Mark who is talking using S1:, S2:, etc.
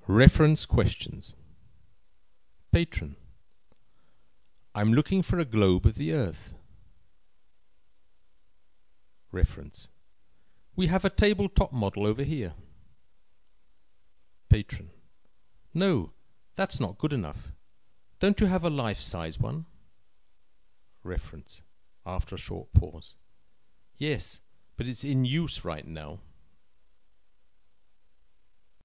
S1: Reference questions. Patron: I'm looking for a globe of the Earth. Reference: we have a tabletop model over here. Patron: no, that's not good enough. Don't you have a life-size one? Reference, after a short pause: yes, but it's in use right now.